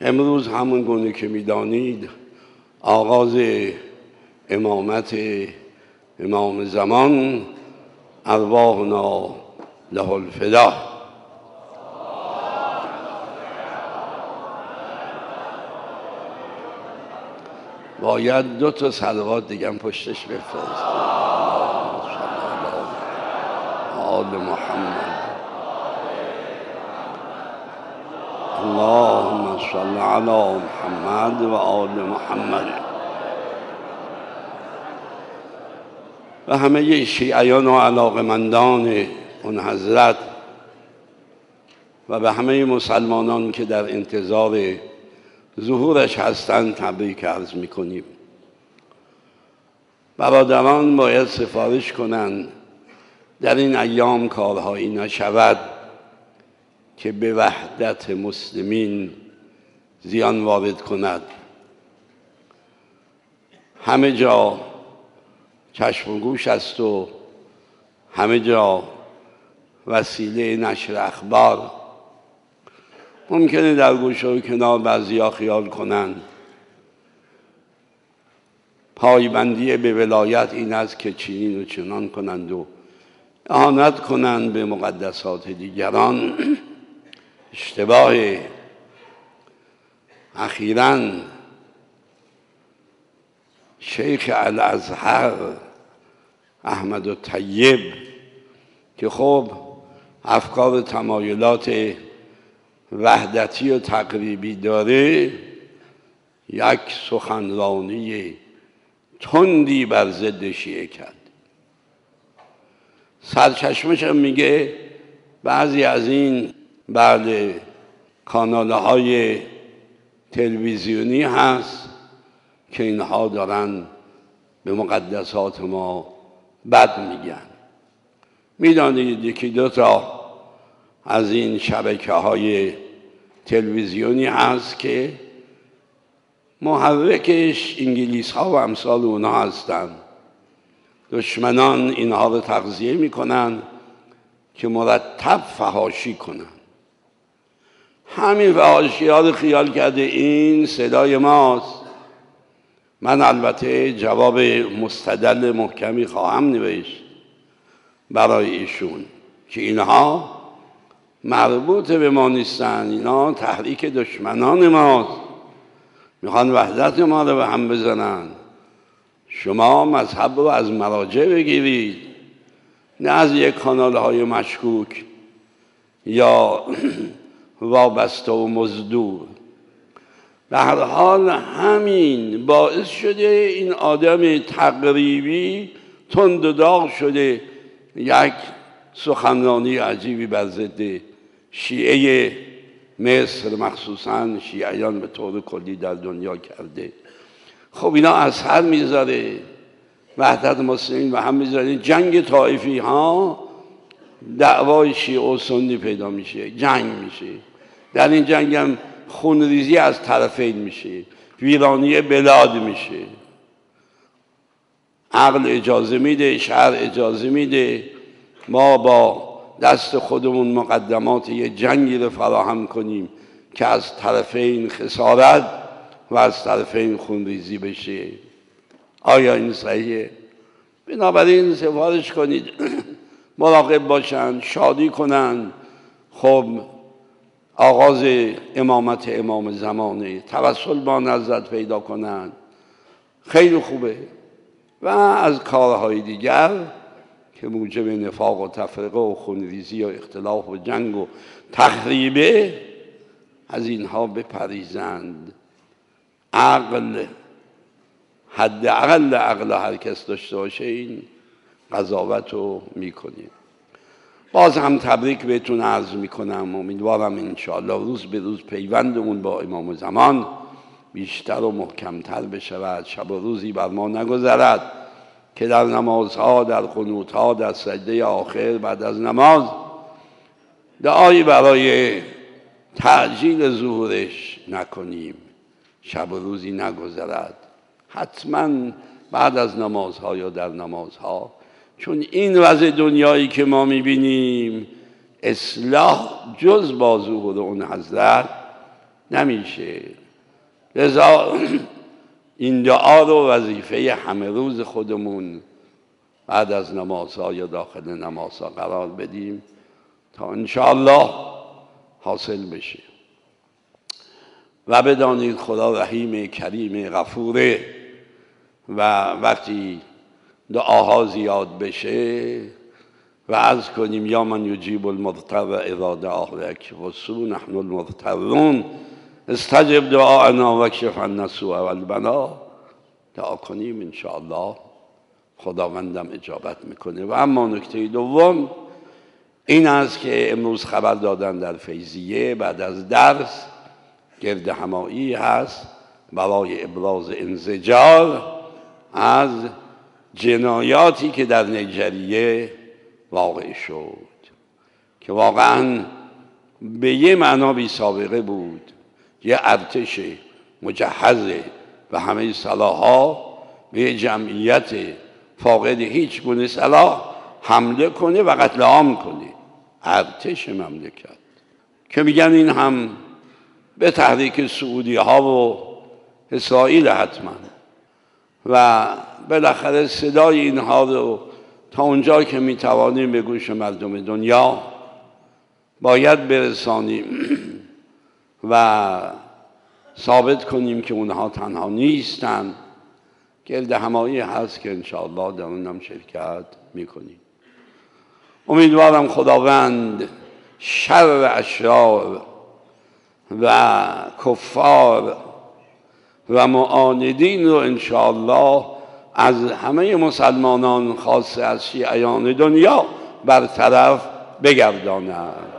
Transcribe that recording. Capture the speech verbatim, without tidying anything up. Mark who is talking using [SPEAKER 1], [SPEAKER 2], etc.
[SPEAKER 1] امروز همون گونه که می‌دانید آغاز امامت امام زمان ارواحنا له الفدا. باید دو تا صلوات دیگه هم پشتش بفرست. آل محمد. اللهم صل علی محمد و آل محمد. و همه شیعیان و علاقمندان اون حضرت و به همه مسلمانان که در انتظار ظهورش هستند تبریک عرض میکنیم. برادران باید سفارش کنند در این ایام کارهایی نشود که به وحدت مسلمین زیان وارد کند. همه جا چشم و گوش است و همه جا وسیله نشر اخبار. ممکنه در گوشه و کنار بعضیا خیال کنند پایبندی به ولایت این است که چنین و چنان کنند و اهانت کنند به مقدسات دیگران. اشتباه. اخیراً شیخ الازهر احمد الطیب که خب افکار تمایلات وحدتی و تقریبی داره یک سخنرانی تندی بر ضد شیعه کرد. سرچشمش هم میگه بعضی از این بعد کانالهای تلویزیونی هست که اینها دارن به مقدسات ما بد میگن. میدانید یکی دو تا از این شبکه های تلویزیونی هست که محرکش انگلیس ها و امثال اونها هستند. دشمنان اینها رو تغذیه میکنن که مرتب فحاشی کنن. همین فحاشی ها رو خیال کرده این صدای ماست. من البته جواب مستدل محکمی خواهم نوشت برای ایشون که اینها مربوط به ما نیستن، اینا تحریک دشمنان ماست، میخوان وحدت ما رو به هم بزنن. شما مذهب رو از مراجع بگیرید، نه از یک کانال های مشکوک یا وابسته و مزدور. به هر حال همین باعث شده این آدم تقریبی تند و داغ شده یک سخنرانی عجیبی بر ضد شیعه مصر مخصوصا شیعیان به طور کلی در دنیا کرده. خب اینا اثر میذاره، وحدت مسلمین و هم میذاره. جنگ طائفی ها دعوای شیعه و سنی پیدا میشه، جنگ میشه. در این جنگ هم خونریزی از طرفین میشه، ویرانی بلاد میشه. عقل اجازه میده، شرع اجازه میده ما با دست خودمون مقدمات یه جنگی رو فراهم کنیم که از طرفین خسارت و از طرفین خونریزی بشه. آیا این صحیحه؟ بنابراین سفارش کنید مراقب باشند، شادی کنند. خب آغاز امامت امام زمانه، توسل با نزدت پیدا کنند، خیلی خوبه. و از کارهای دیگر که موجب نفاق و تفرقه و خونریزی و اختلاف و جنگ و تخریبه، از اینها بپریزند. عقل، حداقل عقل هر کس داشته باشه این قضاوت رو میکنیم. باز هم تبریک بهتون عرض میکنم. امیدوارم انشاءالله روز به روز پیوندمون با امام زمان بیشتر و محکمتر بشود. شب و روزی بر ما نگذرد که در نمازها، در قنوتها، در سجده آخر بعد از نماز دعایی برای تعجیل ظهورش نکنیم. شب و روزی نگذرد، حتما بعد از نمازها یا در نمازها. چون این وضع دنیایی که ما میبینیم اصلاح جز با ظهور اون حضرت نمیشه. لذا این دعا رو وظیفه همه روز خودمون بعد از نمازها یا داخل نمازها قرار بدیم تا انشاءالله حاصل بشه. و بدانید خدا رحیم کریم غفوره و وقتی دعاها زیاد بشه و عرض کنیم یا من یجیب المضطر اذا دعاه ویکشف نحن المضطرون استجب دعاءنا واکشف عنا السوء والبلا، دعا کنیم انشاءالله خداوندم اجابت میکنه. و اما نکته دوم این است که امروز خبر دادن در فیضیه بعد از درس گرد همایی هست برای ابراز انزجار از جنایاتی که در نیجریه واقع شد که واقعا به یه معنا بی سابقه بود. یه ارتش مجهز و همه سلاح‌ها به یه جمعیت فاقد هیچ گونه سلاح حمله کنه و قتل عام کنه. ارتش مملکت که میگن این هم به تحریک سعودی ها و اسرائیل حتما و بالاخره صدای اینها رو تا اونجا که میتوانیم به گوش مردم دنیا باید برسانیم و ثابت کنیم که اونها تنها نیستن. گرد همایی هست که انشاءالله در اونم شرکت میکنیم. امیدوارم خداوند شر اشرار و کفار و معاندین رو انشاءالله از همه مسلمانان خاصه از شیعیان دنیا برطرف بگرداند.